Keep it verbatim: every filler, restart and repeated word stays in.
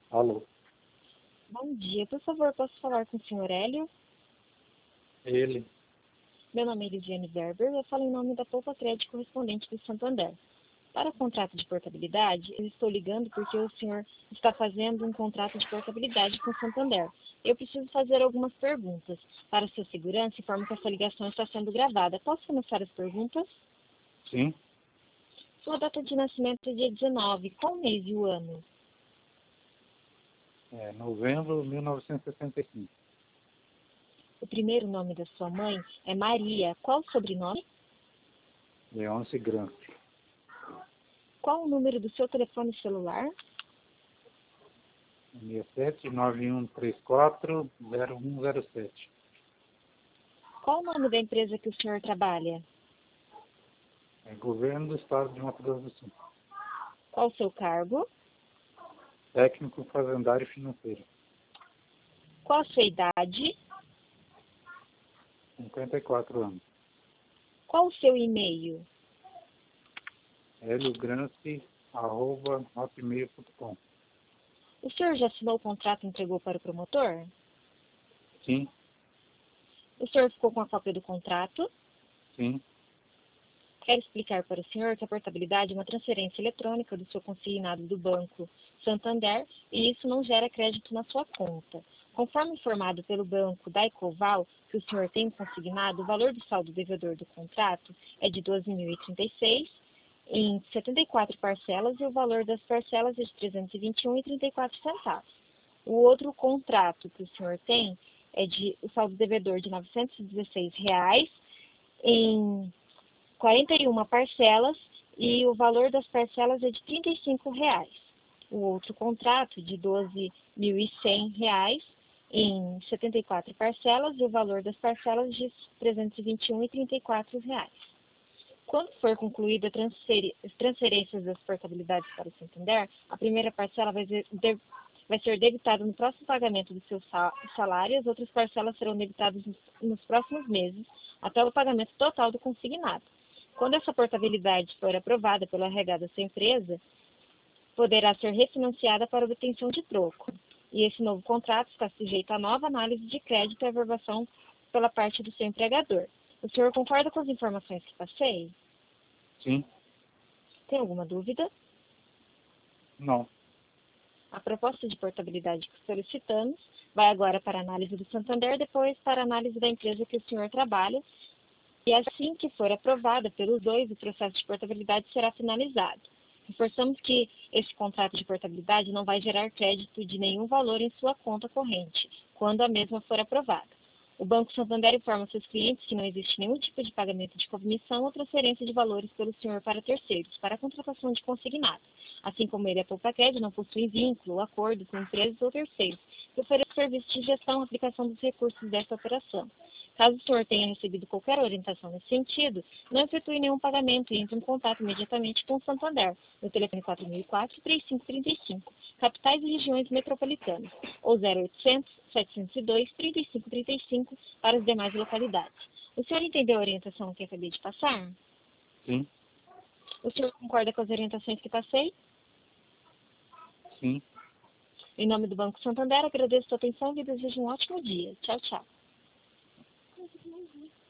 Alô, Bom dia, por favor, posso falar com o senhor Hélio? ele. Meu nome é Elisiane Werber, eu falo em nome da Poupa Crédito correspondente do Santander. Para o contrato de portabilidade, eu estou ligando porque o senhor está fazendo um contrato de portabilidade com o Santander. Eu preciso fazer algumas perguntas. Para sua segurança, informo que essa ligação está sendo gravada. Posso começar as perguntas? Sim, Sua data de nascimento é dia dezenove. Qual mês e o ano? é novembro de mil novecentos e sessenta e cinco. O primeiro nome da sua mãe é Maria. Qual o sobrenome? Leôncio Gramsci. Qual o número do seu telefone celular? seis sete nove um três quatro zero um zero sete. Qual o nome da empresa que o senhor trabalha? É Governo do Estado de Mato Grosso do Sul. Qual o seu cargo? Técnico Fazendário e Financeiro. Qual a sua idade? cinquenta e quatro anos. Qual o seu e-mail? heliogramsci arroba hotmail ponto com. O senhor já assinou o contrato e entregou para o promotor? Sim, O senhor ficou com a cópia do contrato? sim, Quero explicar para o senhor que a portabilidade é uma transferência eletrônica do seu consignado do Banco Santander e isso não gera crédito na sua conta. Conforme informado pelo banco da Ecoval, que o senhor tem consignado, o valor do saldo devedor do contrato é de doze mil e trinta e seis em setenta e quatro parcelas e o valor das parcelas é de trezentos e vinte e um reais e trinta e quatro centavos. O outro contrato que o senhor tem é de o saldo devedor de novecentos e dezesseis reais em quarenta e uma parcelas e o valor das parcelas é de trinta e cinco reais. O outro contrato de doze mil e cem reais em setenta e quatro parcelas e o valor das parcelas de trezentos e vinte e um reais e trinta e quatro centavos. Quando for concluída as transferências das portabilidades para o Santander, a primeira parcela vai ser, de, vai ser debitada no próximo pagamento do seu salário, as outras parcelas serão debitadas nos, nos próximos meses, até o pagamento total do consignado. Quando essa portabilidade for aprovada pelo R H da sua empresa, poderá ser refinanciada para obtenção de troco. E esse novo contrato está sujeito a nova análise de crédito e averbação pela parte do seu empregador. O senhor concorda com as informações que passei? sim, Tem alguma dúvida? não. A proposta de portabilidade que solicitamos vai agora para a análise do Santander, depois para a análise da empresa que o senhor trabalha, e assim que for aprovada pelos dois, o processo de portabilidade será finalizado. Reforçamos que esse contrato de portabilidade não vai gerar crédito de nenhum valor em sua conta corrente, quando a mesma for aprovada. O Banco Santander informa seus clientes que não existe nenhum tipo de pagamento de comissão ou transferência de valores pelo senhor para terceiros, para a contratação de consignado. Assim como ele, a Poupa Crédito não possui vínculo ou acordo com empresas ou terceiros que ofereçam serviço de gestão e aplicação dos recursos desta operação. Caso o senhor tenha recebido qualquer orientação nesse sentido, não efetue nenhum pagamento e entre em contato imediatamente com o Santander, no telefone quatro mil e quatro, três cinco três cinco, capitais e regiões metropolitanas, ou zero oitocentos, setecentos e dois, trinta e cinco trinta e cinco para as demais localidades. O senhor entendeu a orientação que acabei de passar? Sim, O senhor concorda com as orientações que passei? sim. Em nome do Banco Santander, agradeço a sua atenção e desejo um ótimo dia. Tchau, tchau.